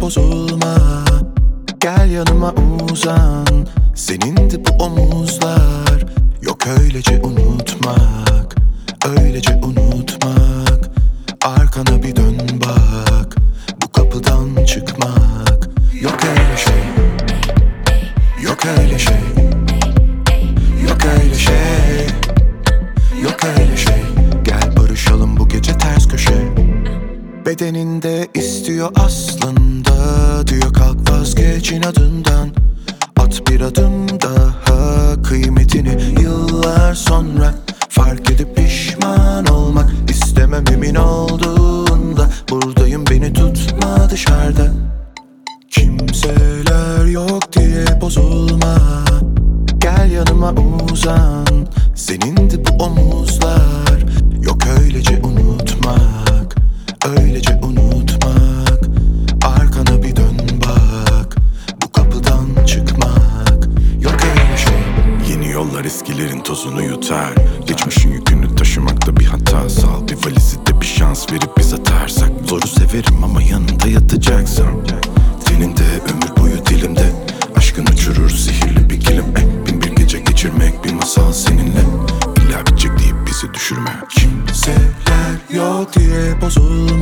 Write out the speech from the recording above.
bozulma. Gel yanıma uzan, senindi bu omuzlar. Yok öylece unutmak, öylece unutmak. Arkana bir dön bak, bu kapıdan çıkmak. Yok öyle şey, yok öyle şey, yok öyle şey, yok öyle şey. Gel barışalım bu gece ters köşe. Bedeninde istiyor aslında, diyor kalk vazgeç inadından. At bir adım daha, kıymetini yıllar sonra fark edip pişman olmak istemem emin olduğunda. Buradayım beni tutma dışarıda. Kimseler yok diye bozulma. Gel yanıma uzan, senindi bu omuzlar. Yok öylece unutmak, öylece unutmak. Arkana bir dön bak, bu kapıdan çıkmak. Yok öyle şey. Yeni yollar eskilerin tozunu yutar. Geçmişin yükünü taşımakta bir hata. Sal bir valizi de bir şans verip biz atarsak. Zoru severim ama yanında yatacaksın. Senin de ömür boyu dilimde. Aşkın uçurur sihirli bir kilim. Bin bir gece geçirmek bir masal seninle. İlla bitecek deyip bizi düşürme. Kimseler yok diye bozulma.